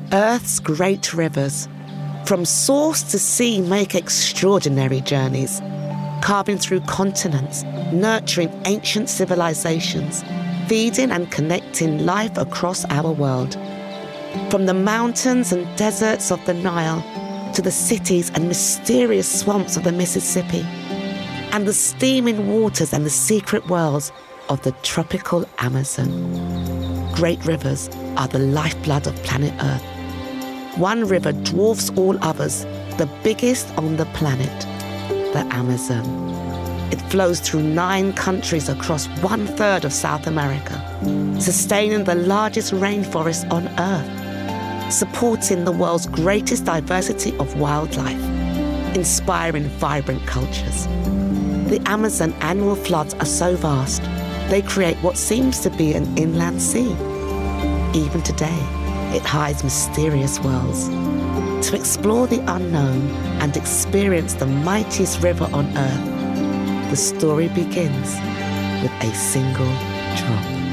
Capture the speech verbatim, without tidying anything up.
Earth's great rivers, from source to sea, make extraordinary journeys, carving through continents, nurturing ancient civilizations, feeding and connecting life across our world. From the mountains and deserts of the Nile to the cities and mysterious swamps of the Mississippi, and the steaming waters and the secret wells of the tropical Amazon. Great rivers are the lifeblood of planet Earth. One river dwarfs all others, the biggest on the planet, the Amazon. It flows through nine countries across one-third of South America, sustaining the largest rainforest on Earth, supporting the world's greatest diversity of wildlife, inspiring vibrant cultures. The Amazon annual floods are so vast, they create what seems to be an inland sea. Even today, it hides mysterious worlds. To explore the unknown and experience the mightiest river on Earth, the story begins with a single drop.